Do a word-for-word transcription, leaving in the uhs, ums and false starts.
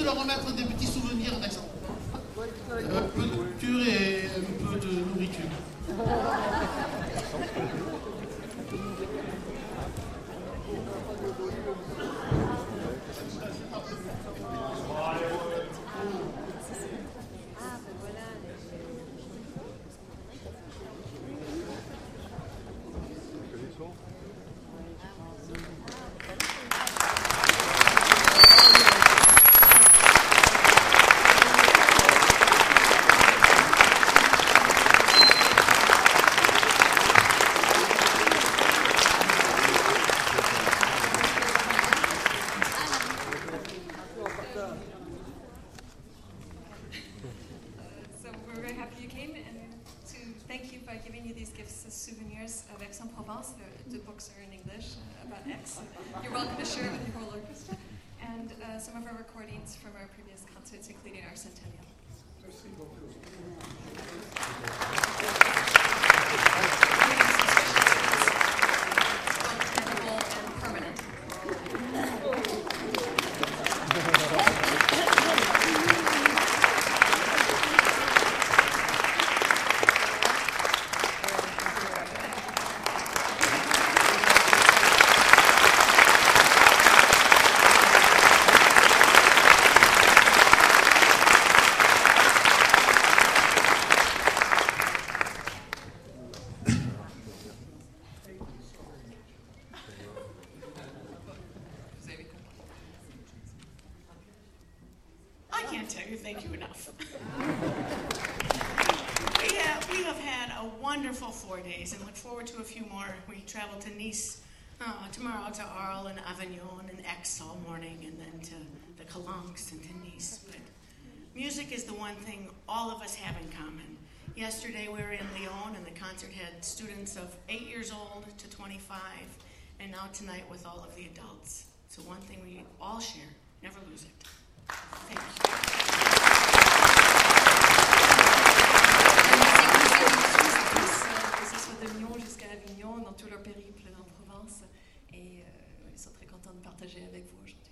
leur remettre des petits souvenirs d'Aix. Un peu de culture et un peu de nourriture. Of Aix-en-Provence. The, the books are in English uh, about Aix. You're welcome to share it with your whole orchestra. And uh, some of our recordings from our previous concerts, including our centennial. Merci beaucoup. Edible and permanent. Thank you enough. we, have, we have had a wonderful four days and look forward to a few more. We travel to Nice uh, tomorrow, to Arles and Avignon and Aix all morning, and then to the Calanques and to Nice. But music is the one thing all of us have in common. Yesterday we were in Lyon and the concert had students of eight years old to twenty-five, and now tonight with all of the adults. So one thing we all share, never lose it. Thank you. De Lyon jusqu'à Avignon, dans tout leur périple en Provence. Et euh, ils sont très contents de partager avec vous aujourd'hui.